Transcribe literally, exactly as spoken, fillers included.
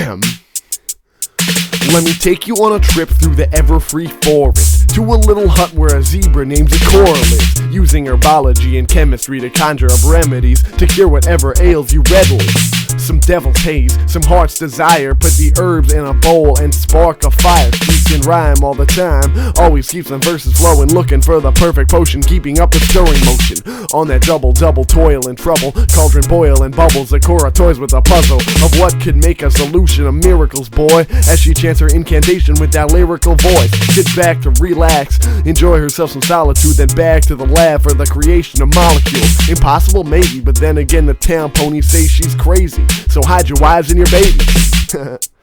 Ahem. Let me take you on a trip through the ever-free forest, to a little hut where a zebra named Zecora lives, using herbology and chemistry to conjure up remedies to cure whatever ails you readily. Some devil's haze, some heart's desire, put the herbs in a bowl and spark a fire. Speaks in rhyme all the time, always keeps them verses flowing, looking for the perfect potion, keeping up the stirring motion. On that double-double toil and trouble, cauldron boil and bubbles, Zecora toys with a puzzle of what could make a solution of miracles, boy, as she chants her incantation with that lyrical voice. Sit back to relax, enjoy herself some solitude, then back to the lab for the creation of molecules. Impossible maybe, but then again the town ponies say she's crazy, so hide your wives and your babies.